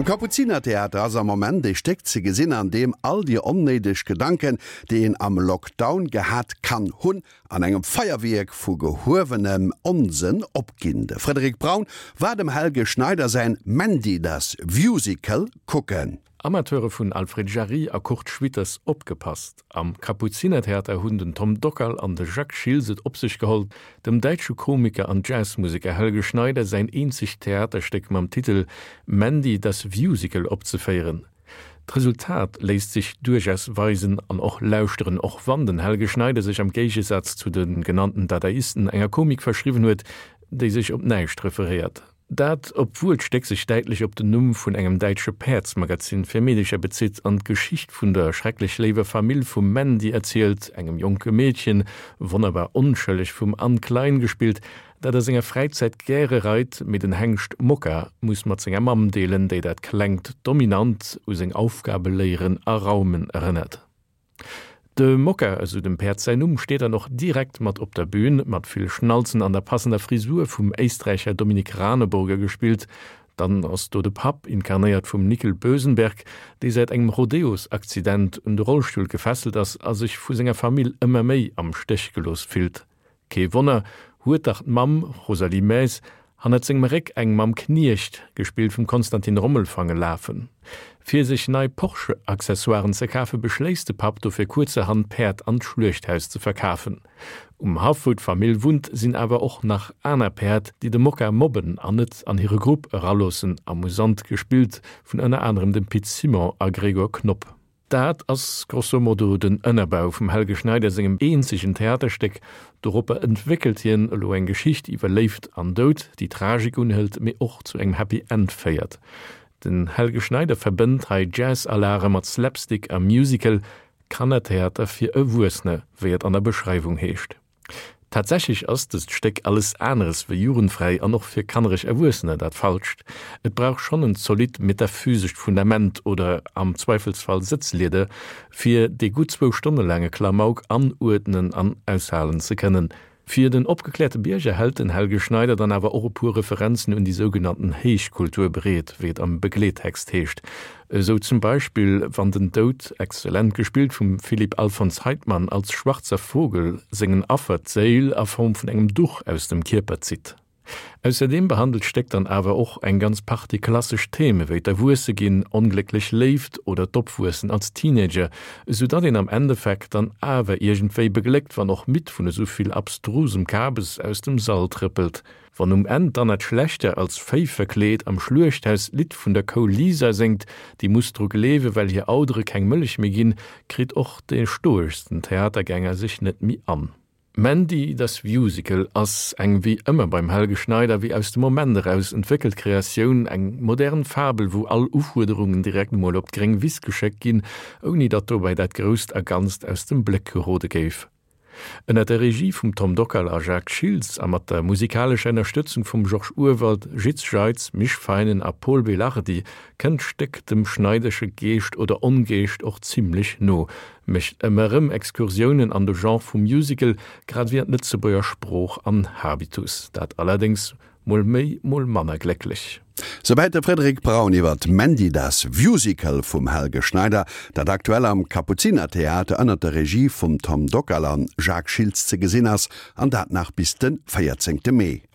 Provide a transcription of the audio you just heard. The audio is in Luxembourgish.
Kapuzinertheater ass am moment déi steckt ze gesinn an dem all die onnedeg Gedanken, de en am Lockdown gehat kann hunn an engem Feierwerk vu gehowenem Onsen opginde. Frederik Braun war dem Helge Schneider sein Mandy das Musical kucken. Amateure vun Alfred Jarry a Kurt Schwitters opgepasst. Am Kapuzinertheater hunn den Tom Dockerl an de Jacques Schilset op sich geholt, dem deitsche Komiker an Jazzmusiker Helge Schneider sein einzig Theatersteck mam Titel Mandy das Musical opzefeieren. Das Resultat lässt sich durchaus weisen an och lauschteen och wann den Helge Schneider sich am Gegensatz zu den genannten Dadaisten enger Komik verschrieben huet, déi sich op neicht referiert. Dat obwohl steckt sich deitlich op den Numm vun engem deitsche Perzmagazin fir medischer Bezit an Geschicht vun der schrecklich lewe Familie vum Mandy erzählt, engem junge Mädchen, wunderbar unschuldig vum Anklein gespielt, dat er senger Freizeit gäre reit mit den Hengst Mocker muss mat senger Mam deelen, déi dat klenkt dominant us eng Aufgabe leeren a Raumen erinnert. De Mocker, also dem Perd sein steht er noch direkt mat op der Bühne, mat viel Schnalzen an der passender Frisur vum Österreicher Dominik Raneburger gespielt, dann aus do de Pap inkarniert vum Nickel Bösenberg, die seit engem Rodeos-Akzident und Rollstuhl gefesselt as sich vu senger Familie immer méi am Stech gelos filt. Ke Wonner huet dacht Mam Rosalie Maes han et segem Reck eng Mam Kniecht, gespielt vum Konstantin Rommelfange lafen. Für sich nei Porsche-Accessoires zu kaufen, beschlägt der Pap für kurze Hand Pferd an Schlüchthaus zu verkaufen. Hafut-Familie wohnt sind aber auch nach einer Pferd, die de Mocker mobben an net an ihre Gruppe ralossen, amüsant gespielt von einer anderen dem Piet Simon a Gregor Knopp. Dat as grosso modo den Ënnerbau vom Helge Schneider segem einzigen Theatersteck, Europa entwickelt hien lo eng Geschicht überlebt an Dod, die Tragik unhält mir auch zu eng Happy End feiert. Den Helge Schneider verbindt hei Jazz-Alare mat Slapstick am Musical Kannertheater fir ewursne, wie an der Beschreibung heescht. Tatsächlich ist das Steck alles anderes wie jurenfrei an noch fir kannerisch Erwursne, dat falscht. Et braucht schon ein solid metaphysisch Fundament oder am Zweifelsfall Sitzlieder, fir de gut 2 Stunden lange Klamauk anordnen an aushalen zu können. Für den abgeklärten Bierger hält den Helge Schneider dann aber auch pure Referenzen in die sogenannten Heichkultur berät, wie am Begleittext heescht. So zum Beispiel, wann den Tod, exzellent gespielt vom Philipp Alfons Heidmann als schwarzer Vogel, singen Affert Seil a Form von engem Duch aus dem Körper zieht. Außerdem behandelt steckt dann aber auch ein ganz paar die klassische Themen, wie der Wurse gehen unglücklich lebt oder Topfwursen als Teenager, so dass ihn am Endeffekt dann aber irgendwie beglückt war noch mit von so viel abstrusem Kabels aus dem Saal trippelt. Wann Ende dann nicht schlechter als Fei verkleid am Schlürchthaus Lied von der Co-Lisa singt, die muss drück leben, weil hier Audre kein Milch mehr gehen, kriegt auch den stoischsten Theatergänger sich nicht mehr an. Mandy das Musical ass eng wie immer beim Helge Schneider wie aus dem Moment heraus entwickelt Kreation eng modern Fabel, wo all Aufforderungen direkt mal op gering wiss gescheckt gin, oni dat dabei dat größt erganzt aus dem Blick gerode geif. In der Regie vom Tom Dockerl a Jacques Schilz a mat der musikalischen Unterstützung vom Georges Urwald, Jitz Scheitz, Mischfeinen a Paul Belardi kennt steckt dem schneidesche Geest oder Ungeest auch ziemlich no. Mecht immerem Exkursionen an de Genre vom Musical grad wird Lützebauer Spruch an Habitus, dat allerdings mol mei mol manner glecklich. Soweit der Frederik Braun iwwer Mandy das Musical vum Helge Schneider, dat aktuell am Kapuzinertheater ënner der Regie vum Tom Dockerl an Jacques Schilz ze gesinn ass, an dat nach bis den 14. Mai.